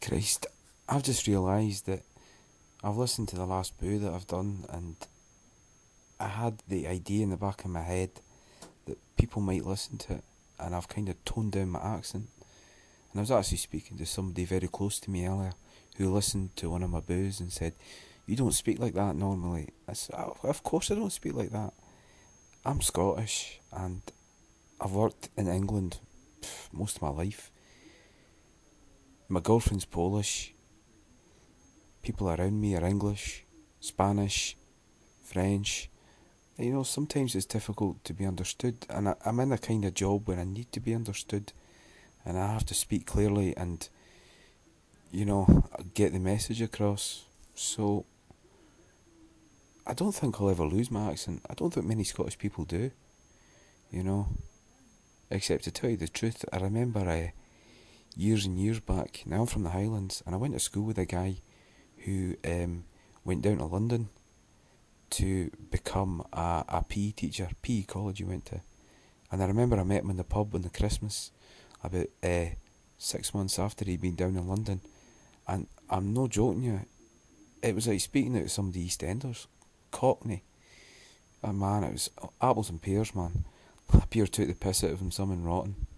Christ, I've just realised that I've listened to the last boo that I've done, and I had the idea in the back of my head that people might listen to it, and I've kind of toned down my accent. And I was actually speaking to somebody very close to me earlier who listened to one of my boos and said, "You don't speak like that normally." I said, "Of course I don't speak like that. I'm Scottish, and I've worked in England most of my life. My girlfriend's Polish. People around me are English, Spanish, French. Sometimes it's difficult to be understood, and I'm in a kind of job where I need to be understood, and I have to speak clearly and, get the message across. So, I don't think I'll ever lose my accent. I don't think many Scottish people do, you know. Except to tell you the truth, I remember years and years back, now I'm from the Highlands, and I went to school with a guy who went down to London to become a PE teacher, PE college he went to. And I remember I met him in the pub on the Christmas, about 6 months after he'd been down in London. And I'm not joking you, it was like speaking out to some of the EastEnders, Cockney. And man, it was apples and pears, man. I pure took the piss out of him, something rotten.